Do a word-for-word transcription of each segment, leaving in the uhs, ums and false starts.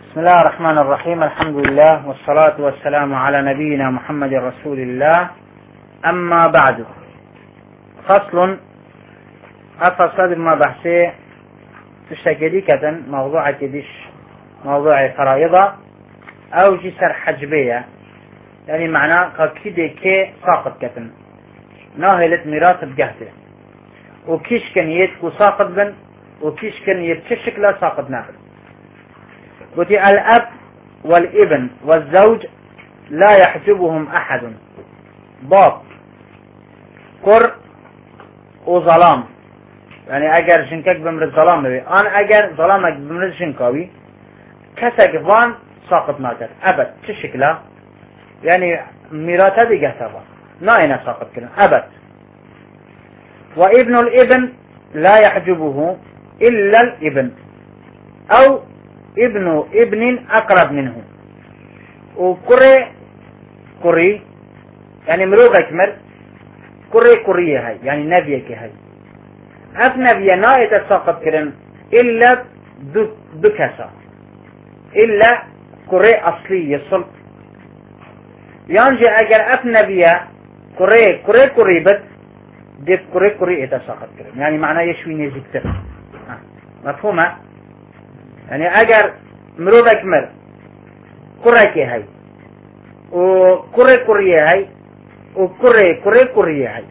بسم الله الرحمن الرحيم. الحمد لله والصلاة والسلام على نبينا محمد رسول الله. أما بعد، فصل الفصل ما بحثي تشتكي كذا موضوع كديش موضوع فرائضة أو جسر حجبية، يعني معناه كده كي ساقط كتن ناهلت ميراث بجهته وكيش كان يتكو ساقط بن وكيش كان يتكشك لا ساقط ناقل. قلت الأب والابن والزوج لا يحجبهم أحد، باب قر وظلام، يعني اگر جنكك بمرد ظلام بي آن اگر ظلامك بمرد جنكاوي كسك فان ساقط ناكر أبد تشكلا، يعني ميراثة دي قهتها ناينة ساقط كنا أبد. وابن الابن لا يحجبه إلا الابن أو ابن ابن أقرب منه. وكري كري يعني مروغك مر كري كري هاي يعني نبيك هاي أف نبيه نايت ساقط كرن إلا دكسا إلا كري أصلي يصل، يانجي أجر أف نبيه كري كري كري بد ديف كري كري يتساقط كرن، يعني معناه يشوي نزكتر. مفهومة؟ يعني أجر مروبك مر كركي هاي وكري كري هاي وكري كري كري هاي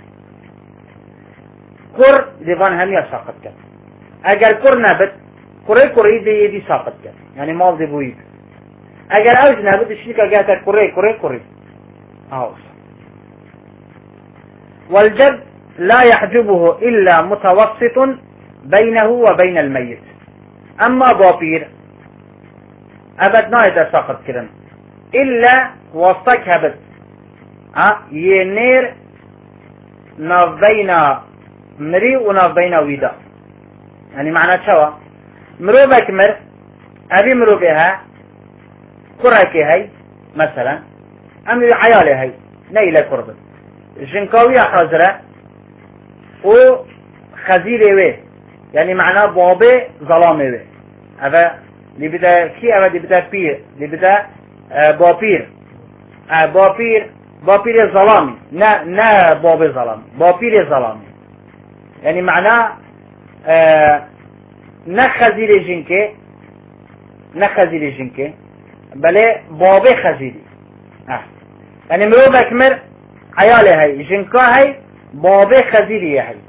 كر ديفان هم يساقط كرن. أجر كر نبت كري كري دي دي ساقط كرن، يعني مال دي بويد. أجر أوج نبت الشيكا جاتا كري كري كري هاوس. والجد لا يحجبه إلا متوسط بينه وبين الميت. أما بابير أبد نايدا ساقط كرن إلا وسطك هبت ها ينير نافينا مري ونافينا ويدا، يعني معنى شوا مروبك مر أبي مروبها كراكي هاي مثلا أمي عيالي هاي نيلة كربت جنكاوية حاضرة وخزيري وي، يعني معناه بابي ظلامي وي. أبا اللي بدا كي أبا اللي بدا بير اللي بدا آه بابير آه بابير بابير ظلامي نا نا بابي ظلامي بابير ظلامي، يعني معناه آه نخزيري جنكي نخزيري جنكي بله بابي خزيري آه. يعني مروبك مر عيالي هاي جنكا هاي بابي خزيري هاي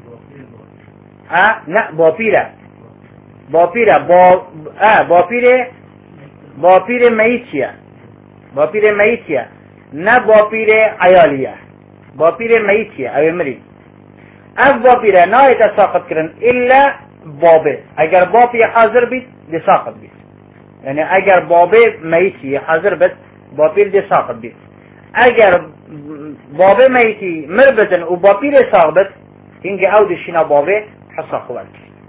اه نا بابيرة بابيرة با اه بابيرة بابيرة ميتيا بابيرة ميتيا نا بابيرة عيالية بابيرة ميتيا او مري. اف بابيرة نا يتساقط كرن الا بابي، اگر بابي حاضر بيت دي ساقط بيت، يعني اگر بابي ميتي حاضر بيت بابير دي ساقط بيت. اگر بابي ميتي مربتن و بابير ساقط هنگه او دي شنا بابي حصى خوالك.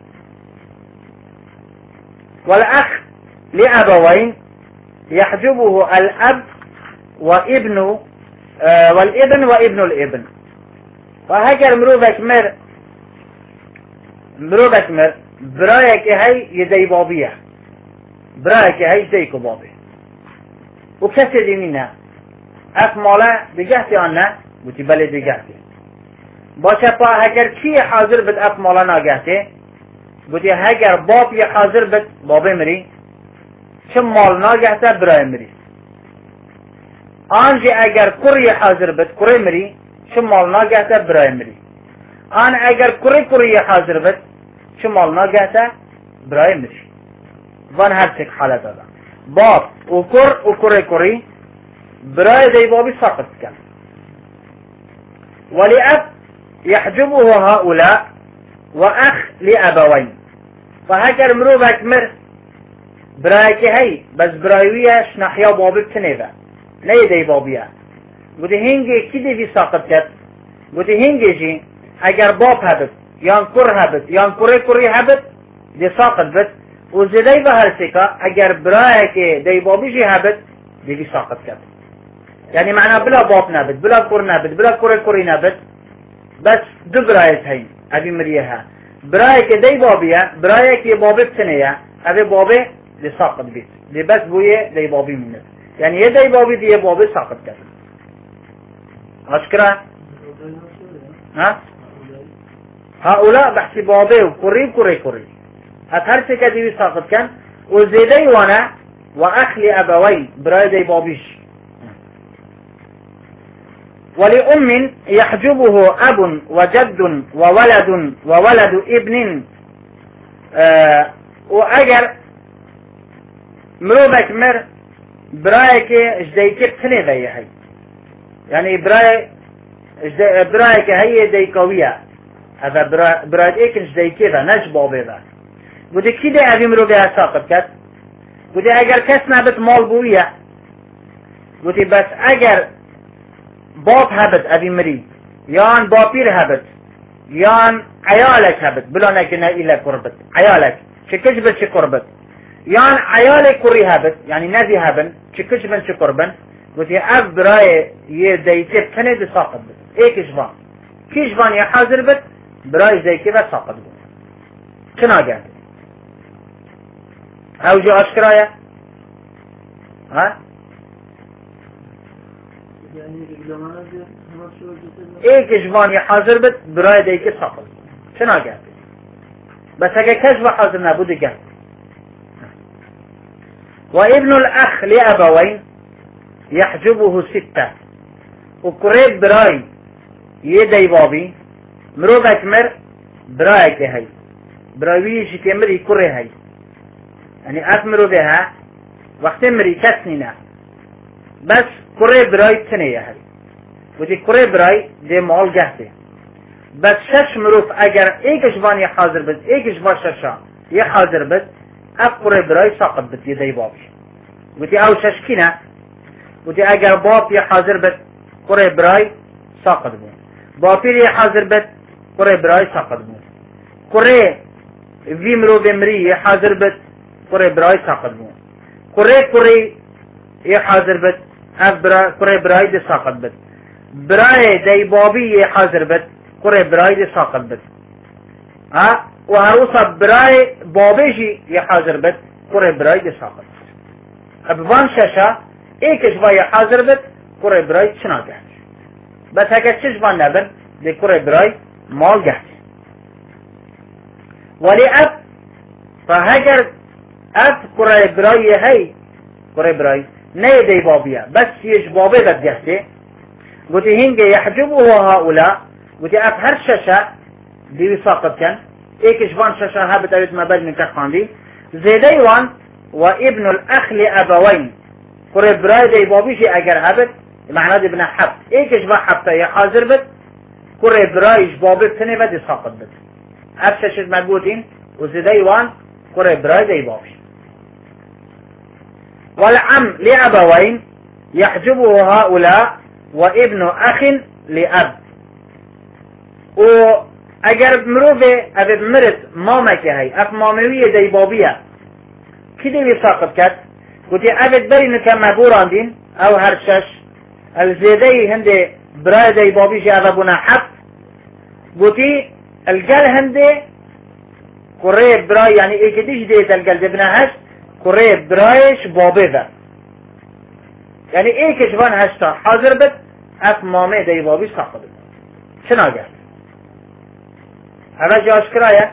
والأخ لأبوين يحجبه الأب وابن آه والابن وابن الابن. وهكذا مروبك مر مروبك مر برايك هاي يدي بابيه برايك هاي يديك بابي وكسر دي منها اف مالا بجهتي انا وتبالي بجهتي باشه پا هگر کی حاضر بد اف مالا ناگهته بودی هگر باب یه حاضر بد بابه مری چه مال ناگهته برای مری. آنجی اگر کری حاضر بد کری مری چه مال ناگهته برای مری. آن اگر کری کری حاضر بد چه مال ناگهته برای مری. وان هر تک حالت دادا باب و کر و کری کری برای دی بابی ساقط کن. ولی اب يحجبه هؤلاء وأخ لأبوين. فهكذا مروبك مر برايك هاي بس برايوية شنحيا بابي بتنيبا نيدي بابيا قلت هنجي كده في ساقط كت قلت هنجي جي اگر باب هبت يان كر هبت يان كري كري هبت دي ساقط بت وزدي بهالسكا اگر برايك دي بابي جي هبت دي في ساقط كت، يعني معنى بلا باب نبت بلا كر نبت بلا كري كري نبت بس دو برايت هاي ابي مريها برايك دي بابيا برايك يا بابي بتنيا ابي بابي دي ساقط بيت دي بس بويه دي بابي منه يعني يا دي بابي دي بابي ساقط كده أشكره ها هؤلاء بحثي بابي وكوري كوري كوري هتهر سكة دي ساقط كان وزيدي وانا وأخلي أبوي براي دي بابيش ولأم يحجبه أب وجد وولد وولد ابن أه وأجر مروبك مر برايك جديك بتني ذي هاي يعني براي برايك هي دي قوية هذا برايك إيك جديك ذا نجبه بذا ودي كده أبي مروبها ساقط كت ودي أجر كسنا بت مال بوية ودي بس أجر باب هبت أبي مري يان بابير هبت يان عيالك هبت بلا نكنا إلا قربت عيالك شكجبت شقربت يان عيالك كوري هبت يعني نذي هبن شكجبن شقربن وتي أف براي يديتب كنه دي ساقط بت ايه كجبان كجبان يا حاضر بت براي زي كذا ساقط بت شنا قال او جو اشكرايا ها ايه كجبان يا حاضر بت براي ديك ساقط شنا قال بس هكا كجبة حاضر نابود قال وابن الأخ لأبوين يحجبه ستة وقريب براي يدي بابي مروبك مر برايك هاي براويش كمري كوري هاي يعني أثمروا بها وقت مري كسننا بس قريب براي تنية هاي ودي قريب براي دي مال جهته بس شش مروف اگر ایکش وانی حاضر بد ایکش با ششا یه حاضر بد اف قريب براي ساقط بد يدي بابي ودي او شش كنا ودي اگر باب يا حاضر بد قريب براي ساقط بون بابير يا حاضر بد قريب براي ساقط بون قريب في مرو بمري يا حاضر بد قريب براي ساقط بون قريب قريب يا حاضر بد اف برا قريب براي دي ساقط بد براي دي بابي يا حاضر بد قريب براي دي ساقط بد ها وهروسا براي بابيجي يا حاضر بد قريب براي دي ساقط ابوان شاشا ايكش با يا حاضر بد قريب براي شنا جهت بس هكا چش بان نبن دي قريب براي مال جهت ولي اب فهجر اب قريب براي هي قريب براي نه دي بابيا بس يش بابي بد جهته قلت هنجي يحجبه هؤلاء قلت اب هر شاشا دي ساقط كان ايكش بان شاشا هابت اويت ما بل من كخاندي زيدي وان وابن الاخ لابوين قريب براي دي بابيشي اگر هابت معنى دي بنا حبت ايكش با حبتا يا حاضر بد قريب برايش بابي بتني بدي ساقط بد اب شاشت مقبوتين وزيدي وان قريب براي دي بابيش والعم لابوين يحجبه هؤلاء وابن اخ لاب و اگر مروفه ابد مرد مامك هاي اف ماموية دي بابية كده بيساقط كات قلت ابد بري نكا مبوران دين او هرشش الزيدي هندي براي دي بابيش ابابونا حب قلت الجل هندي قريب براي يعني ايه كديش ديت الجل دبناهش قريب برايش بابي ذا يعني ايه كشفان هشتا حاضر بد اف مامي دي بابيش ساقط شنا قال هذا جاش كرايا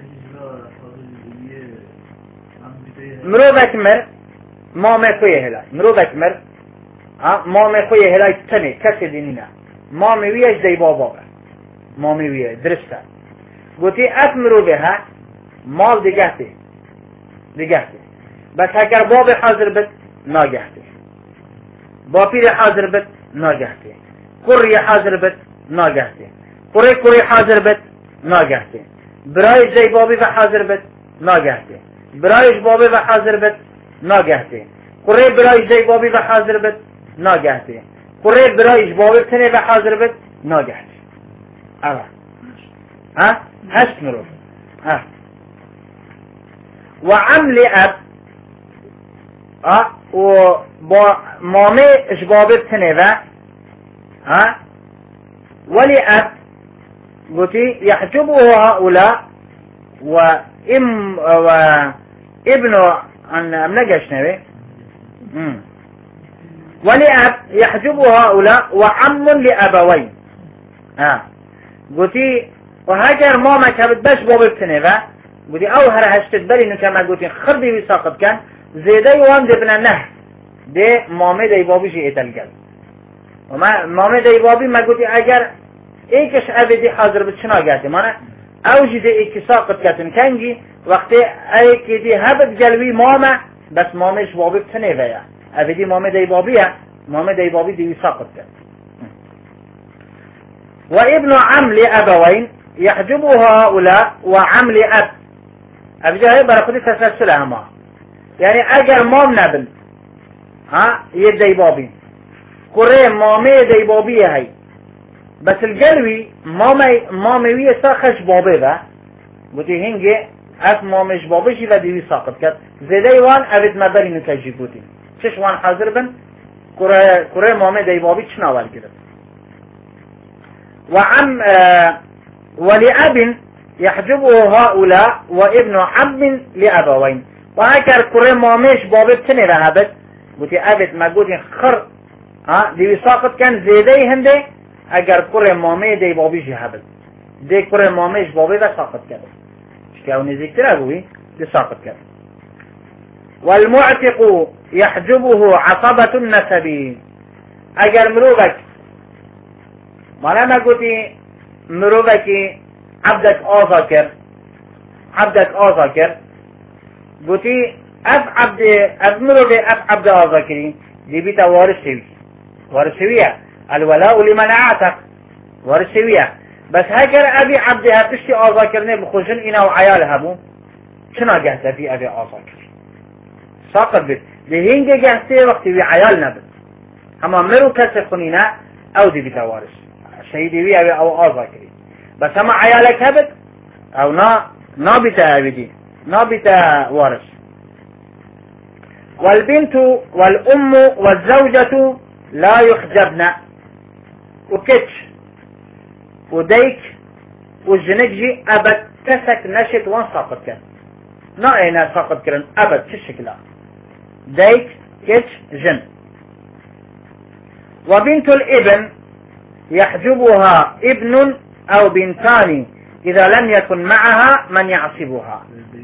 مرو بكمر مامي خويه هلاي مرو بكمر ها مامي خويه هلاي تني كسي دينينا مامي ويش دي بابا مامي ويه درستا قلتي اف مرو بها مال دقهتي دقهتي بس هكر بابي حاضر بد ناقهتي بابيري حاضر بد ناقهتي قري حاضر بد ناقهتي قري قري حاضر بد ناقهتي برايش زي بابي بحاضر بد ناقهتي برايش بابي بحاضر بد ناقهتي قري برايش زي بابي بحاضر بد ناقهتي قري برايش بابي بتني بحاضر بد ناقهتي اه ها هشت مروف ها وعم لأب اه و مامي اش بابي بتني ها ولأب قلتي يحجبه هؤلاء وإم وابن أن أم نجشنوي ولأب يحجب هؤلاء وعم لأبوين ها قلتي وهاجر ماما كبت باش بابي بتنفع قلتي أو هر هشتت بري نكما قلتي خردي بيساقط كان زيدي وان دي بنا نه دي مامي دي بابي شي اتلقل وما مامي دي بابي ما قلتي اگر ايكش ابدي حاضر بتشنا قاتي مانا اوجي دي ايكي ساقط كاتن كنجي وقتی ايكي دي هبت قلبي ماما بس ماميش بابي بتنفع يا ابدي مامي دي بابي مامي دي بابي دي ساقط كات وابن عم لأبوين يحجبه هؤلاء وعم لأب أبجاه بركضي تسلسلها ما يعني أجر مام نبل ها يدي بابي كوري مامي دي بابي هاي بس الجلوي مامي مامي ويا ساخش بابي با بودي هنجي اف مامش بابي شي بدي ساقط كات زيدي وان ابد مبري نكجي بودي شش وان حاضر بن كوري كوري مامي دي بابي شناول كده وعم آه ولأب يحجبه هؤلاء وابن عم لأبوين وهكذا كوري مامش بابي بتني رهبت بودي ابد ما قولي خر ها دي ساقط كان زيدي هندي اگر كوري مامي دي بابي شي هبت دي كوري مامش بابي دا ساقط كده شكاو نزيك تراغوي دي ساقط كده والمعتق يحجبه عصبة النسب اگر مروبك مالا ما قلتي مروبك عبدك آذاكر عبدك آذاكر قلتي اف عبد اف مروبك اف عبد آذاكري دي بيتا وارث شوي وارث شوية الولاء لمن اعتق وارث شوية بس هكر ابي عبدها تشتي آذاكرني بخوشن انا وعيالها بو شنا جهتا في ابي آذاكر ساقط بيت لهنجي جهتي وقتي وعيال نبت اما مرو كسر خنينة او دي بيتا وارث شهيدي بي ابي او آذاكري بس اما عيالك هبت او نا نا بيتا ابي دي نا بيتا وارث والبنت والام والزوجة لا يحجبن وكتش وديك والجنجي ابد كسك نشت وان ساقط كان نا اينا ساقط كرن ابد شكلا ديك كتش جن وبنت الابن يحجبها ابن او بنتان اذا لم يكن معها من يعصبها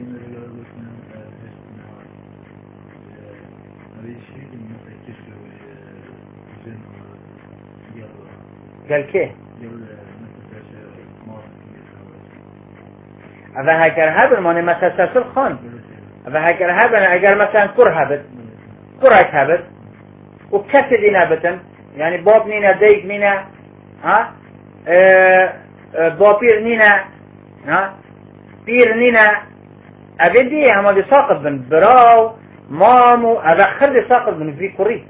قال كيه اذا هكر هبن ماني مثلا تسل خان اذا هكر هبن اگر مثلا كر هبت كرك هبت وكسد نابتن يعني باب نينا ديك نينا ها اه اه بابير نينا ها بير نينا ابدي هما دي ساقط بن براو مامو اذا خلي ساقط بن في كوري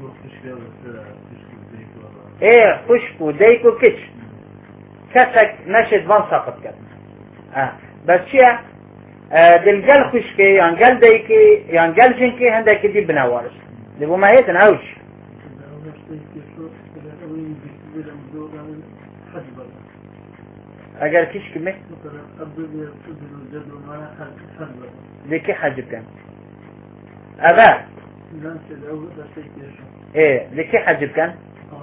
ايه خشكو ديكو كتش كسك نشد وان ساقط كت اه بس شيء اه دلقل خشكي يعني قل ديكي يعني قل جنكي هندك دي بنوارس دي بو ما هيتن اوش اگر كيش كمي ديكي حجب كان ابا ايه ديكي حجب كان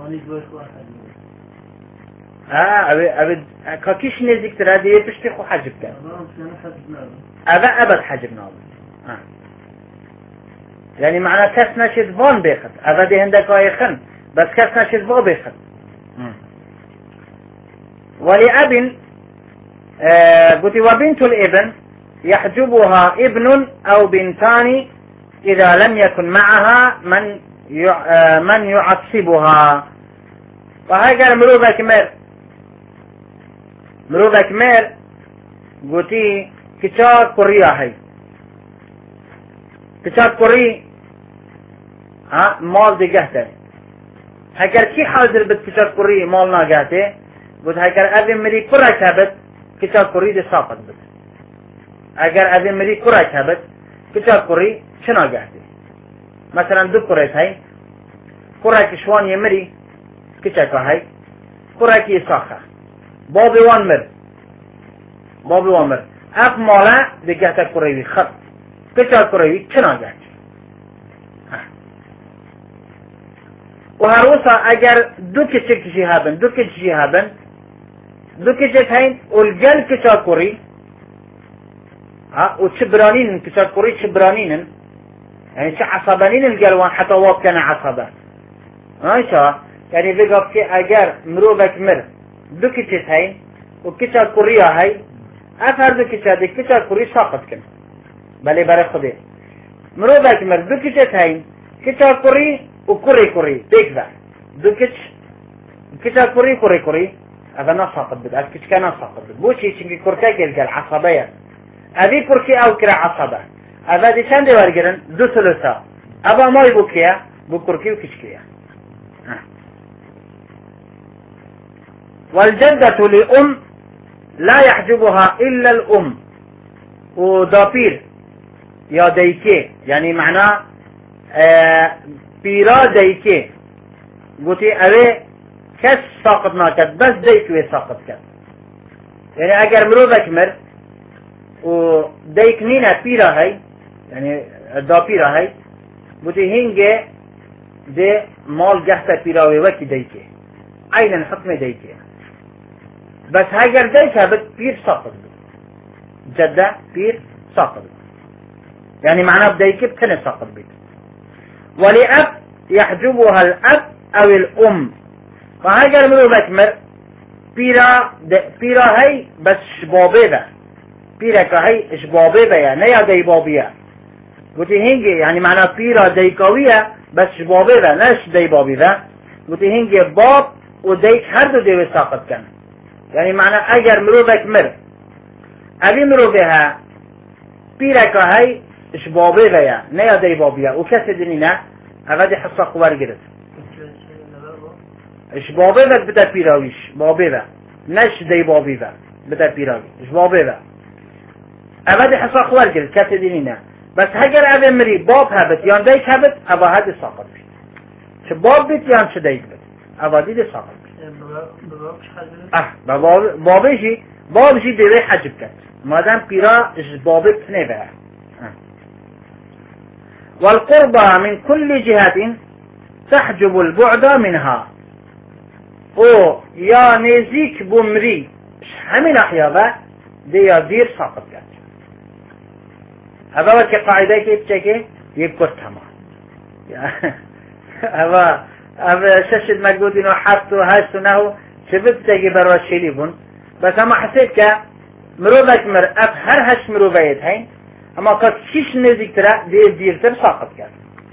اه ابي ابي كاكيش نزيك ترى دي بشتي خو حجب كان ابا ابد حجب ناب اه يعني معنى كاس نشد فون بيخت ابا دي هندك ايخن بس كاس نشد فو بيخت ولأب آه قلت وبنت الابن يحجبها ابن او بنتان اذا لم يكن معها من من يعصبها وهكذا مروبة كمير مروبة كمير قلتي كتاب كوريا هاي كتاب كوري ها مال دي قهته هكذا كي حاضر بالكتاب كوري مال ناقاته قلت هكذا أبي مري كورا كابت كتاب كوري دي ساقط بس اگر أبي مري كورا كابت كتاب كوري شنا قهته مثلا دو كوريت هاي كوراكي شوان يمري كتاكا هاي كوراكي يساخه بابي وان مر بابي وان مر اف مالا دي جهتا كوريوي خط کچا کوڕی چ ناگات و هەروەسا ئەگەر دوو کچێکیشی هەبن دوو کچی هەبن دوو کچێک هەین ئولگەل کچا کوڕی و چ برانینن کچا کوڕی چ برانینن يعني چه عصبانين الجلوان حتى واب كان عصبا ماشا يعني بيقف كي اگر مروبك مر دو كتش هاي وكتشا كوريا هاي افر دو كتشا دي كتشا كوري ساقط كن بلي بري خدي مروبك مر دو كتش هاي كتشا كوري وكوري كوري ديك ذا دو كتش كتشا كوري كوري كوري هذا نساقط بد الكتش كان نساقط بد بوشي شنكي كورتاك الجل عصبية ابي كوركي او كرا عصبة هذا دي چند ورگرن دو ثلثا ابا ماي بو كيا بو كركي و كشكيا والجدة لأم لا يحجبها إلا الأم ودابير يا ديكي يعني معناه آه بيرا ديكي قلتي اوه كس ساقط ناكد بس ديكوي ساقط كد يعني اگر مروبك مر و ديك نينا بيرا هاي يعني دابيرا هاي قلتي هنگه دي مال جهتا بيراوي وكي ديكي عينا حكم ديكي بس هاگر ديكها بت بير ساقط جدة بير ساقط يعني معناه بديكي بتنه ساقط بيت ولأب يحجبها الأب أو الأم فهاگر منو بكمر بيرا بيرا هاي بس شبابه ده بيرا كهي شبابه ده يعني يا دي بابيه قلت هنجي يعني معناه بيرا ديكاوية بس شبابه ده نش دي بابي ده قلت هنجي باب وديك هردو دي ساقط كان يعني معناه اگر منو بكمر ابي منو بها بيرا كهي شبابه ده يعني نيا دي بابيه وكسر دينينا هذا حصة قوار جرت إيش بابي ذا بدا بيراويش بابي ذا نش دي بابي ذا بدا بيراوي إيش بابي ذا هذا حصة قوار جرت كاتدينينا بس هجر أبي مري باب هبت يان ديك هبت أبا هذا ساقط بي ش باب بيت يان ش ديك بيت أبا دي ساقط بي أه باب بابي شي باب شي ديوي حجب كات ما دام بيرا إيش بابي بتني بها والقربى من كل جهة تحجب البعد منها او يا نزيك بمري همين احيابا دي يدير ساقط كات هذا وكي قاعدة كيف تشكي يبكر تمام هذا هذا شاشد مقبوط انه حفت وهاشت انه شبت تشكي بروا الشيليبون بس اما حسيت كا مروبك مر اف هر هش مروبيت هين اما قد شيش نزيك ترى دي ديرتر ساقط كات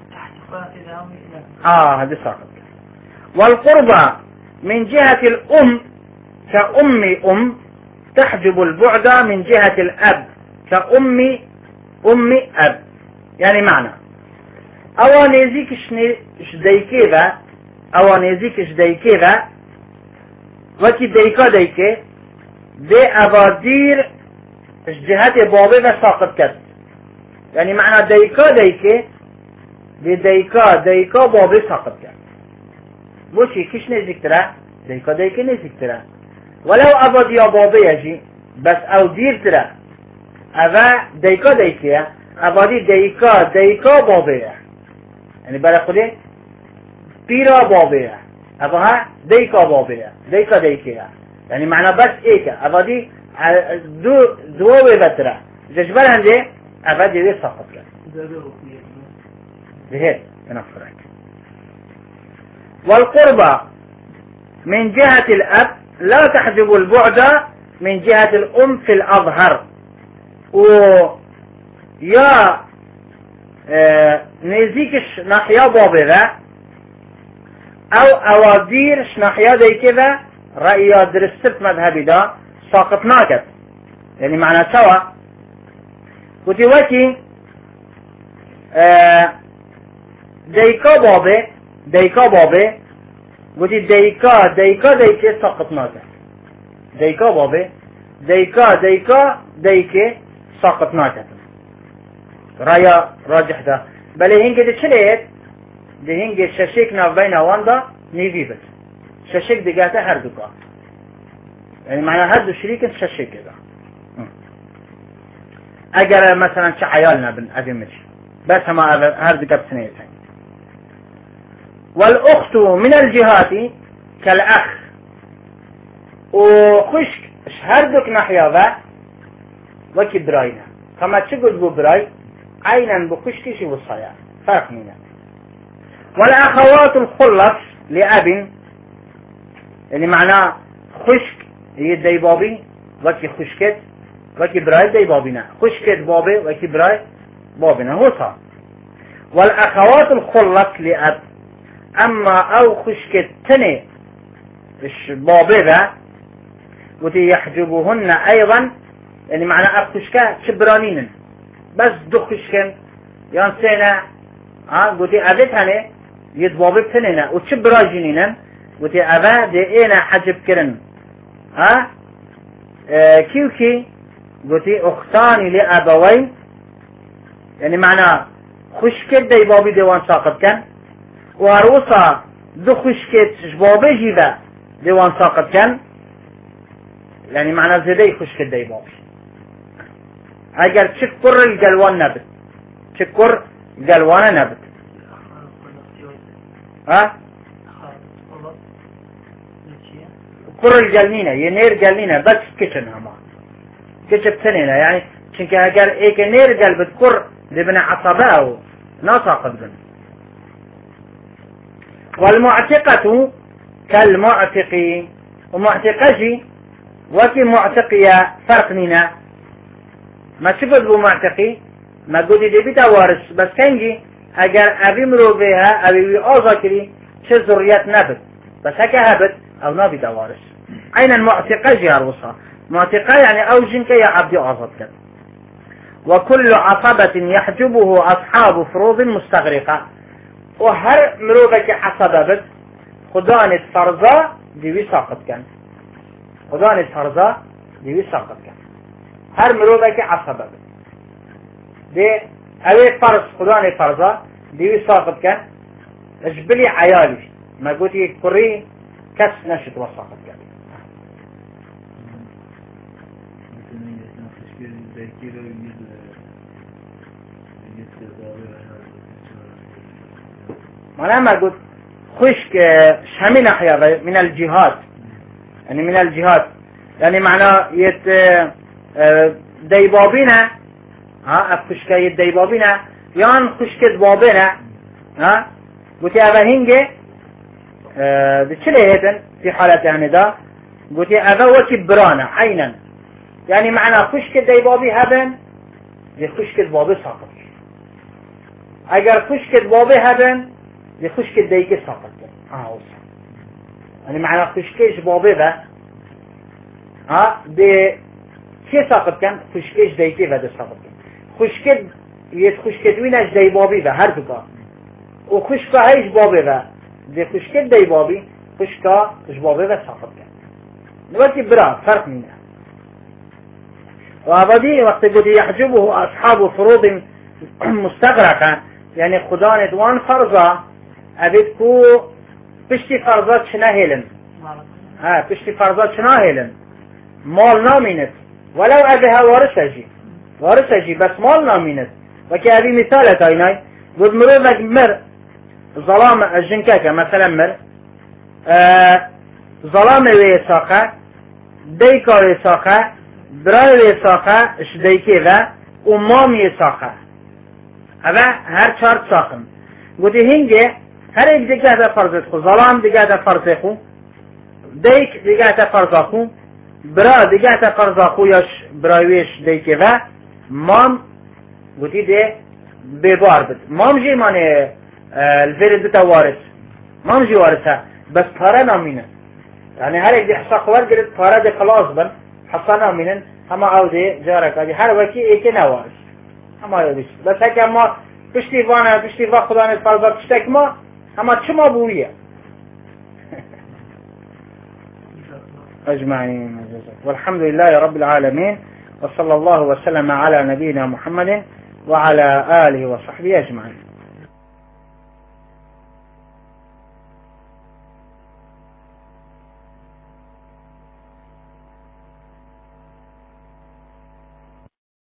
اه هذا ساقط كات والقربى من جهة الأم كأم أم تحجب البعد من جهة الأب كأم أم أب يعني معنى أوانيزيك شديكيبا أوانيزيك شديكيبا وكي ديكا ديكي دي أبادير جهة بابي ساقط كات يعني معنى ديكا ديكي دي ديكا ديكا بابي ساقط كات بوشي كيش نزيك ترى ديكا ديكا نزيك ترى ولو أبد يا بابي يجي بس أو دير ترى أبا ديكا ديكا أبادي ديكا ديكا بابي يعني بلا خده بيرا بابي أبها ديكا بابي ديكا ديكا يعني معنى بس إيكا أبادي دو دوه بترى جشبال هنده أبادي دي ساقط كان بهيت نفرك والقربى من جهة الأب لا تحجب البعد من جهة الأم في الأظهر و يا اه نزيكش ناحية بابغة أو أواديرش ناحية دي كذا رأي درست مذهبي دا ساقط ناكت يعني معنى سوا قلت وكي اه ديكا بابي ديكا بابي قلت ديكا ديكا ديكا ساقط ناكت ديكا بابي ديكا ديكا ديكا ساقط ناكت رايا راجح ده بل هنگه ده چليت ده هنگه ششك ناف بين واندا نيفي بس ششك دقاته هر دوكا يعني معنى هر دو شريك ششك ده اگر مثلا چه عیال نبن ابیمش بس هما هر دیگه بسنه سن والاخت من الجهات كالاخ وخشك هردك نحيا و وكي براينا كما تقول بو براي عينا بخشكش وصايا فرق منه والاخوات الخلص لأب يعني معناه خشك هي ديبابي وكي خشكت وكي براي ديبابينا خشكت بابي وكي براي بابنا هو صار والاخوات الخلص لأب اما او خشكت تني بابي ذا وتي يحجبهن ايضا يعني معنى اخشكا شبرانين بس دو خشكن يان سينا ها قلتي اذتهني يتبابي بتنينا وشبراجينينا قلتي اذا دي اينا حجب كرن ها اه كيوكي قلتي اختاني لابوين يعني معنى خشكت دي بابي ديوان ساقط كان وهروسا دو خشكت شبابي جيبا ديوان ساقط كان يعني معنى زيدي خشكت دي بابي اگر شكر الجلوان نبت شكر جلوان نبت ها كر الجلنينة ينير جلنينة بس كتن هما كتب سنينة يعني شنك اگر ايك نير جلبت كر لبن عصباء ناساقت بن والمعتقة كالمعتق ومعتقجي وكي معتقية فرقنينا ما شفت بو معتقي ما قودي دي بيتا وارس بس كنجي اگر ابي مرو بها ابي اوضا كري چه ذريات نبت بس هكا هبت او نابي دوارس اين المعتقة جي الوصا معتقة يعني او جنك يا عبدي اوضا كد وكل عصبة يحجبه اصحاب فروض مستغرقة وهر مروبك عصبة بد خدان فرزا ديوي ساقط كان خدان فرزا ديوي ساقط كان هر مروبك عصبة بد دي اوه فرز خدان فرزا ديوي ساقط كان اجبلي عيالي ما قلتي كري كس نشت وساقط كان معناها ما قلت خشك شمي ناحية من الجهات يعني من الجهات يعني معناه يت ديبابينا ها افخشك يت ديبابينا يان خشكت بابينا ها قلت أبا هنجي اه بتشلي هيتن في حالة يعني دا قلت أبا وكي برانا عينا يعني معنى خشكت ديبابي هبن دي خشكت بابي ساقط اگر خشكت بابي هبن دي خشكت ديكي ساقط اه وصل يعني معنى خشكيش بابي ذا ها دي كي ساقط كان خشكيش ديكي ذا دي ساقط كان خشكت يت خشكت ويناش ديبابي ذا هر دكا وخشكا هيش بابي ذا دي خشكت ديبابي خشكا اش بابي ذا ساقط كان دلوقتي برا فرق منها وابدي وقت قد يحجبه اصحاب فروض مستغرقة يعني خدان دوان فرضا ابد كو پشتی فرضا چنا هیلن ها پشتی فرضا چنا هیلن مال نامینت ولو ابها وارثجی وارثجی بس مال نامینت وكي ابي مثال تايناي قد مرو مر ظلام الجنكاكا مثلا مر آه ظلام ويساقة ديكا ويساقة برای ویساقه اش دیکی و امام ویساقه اوه هر چار ساقم گوتی هنگه هر ایک دیگه ده فرضت خو ظلام دیگه ده فرض خو دیک دیگه ده فرض خو برا دیگه ده فرض خو یاش برایویش دیکی و مام گوتی ده ببار بد مام جی مانه الفرد بتا وارث مام جی وارثه بس پاره نامینه يعني هر ایک دی حسا خوار گرد پاره ده خلاص بن حصانا منن هما عودي جارك هذه هر وكي ايك نواش هما يدش بس هكا ما بشتي وانا بشتي وا خدانه فرض بشتك ما هما چما بويه اجمعين والحمد لله رب العالمين وصلى الله وسلم على نبينا محمد وعلى آله وصحبه اجمعين.